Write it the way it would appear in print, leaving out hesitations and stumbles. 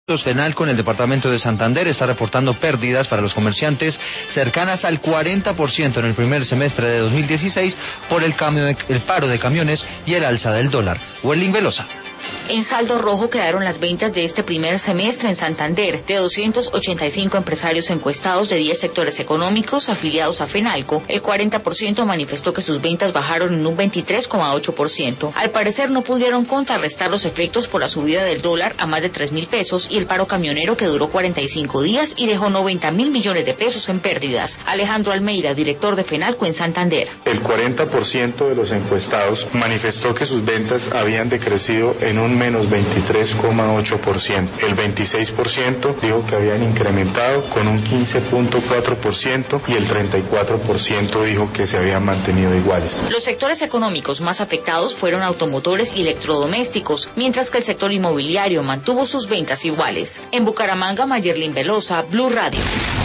Fenalco en el departamento de Santander está reportando pérdidas para los comerciantes cercanas al 40% en el primer semestre de 2016 por el paro de camiones y el alza del dólar. Welling Velosa. En saldo rojo quedaron las ventas de este primer semestre en Santander. De 285 empresarios encuestados de 10 sectores económicos afiliados a Fenalco, el 40% manifestó que sus ventas bajaron en un 23,8%. Al parecer no pudieron contrarrestar los efectos por la subida del dólar a más de 3.000 pesos y el paro camionero que duró 45 días y dejó 90.000 millones de pesos en pérdidas. Alejandro Almeida, director de Fenalco en Santander. El 40% de los encuestados manifestó que sus ventas habían decrecido en un menos 23,8%. El 26% dijo que habían incrementado con un 15,4% y el 34% dijo que se habían mantenido iguales. Los sectores económicos más afectados fueron automotores y electrodomésticos, mientras que el sector inmobiliario mantuvo sus ventas iguales. En Bucaramanga, Mayerlin Velosa, Blue Radio.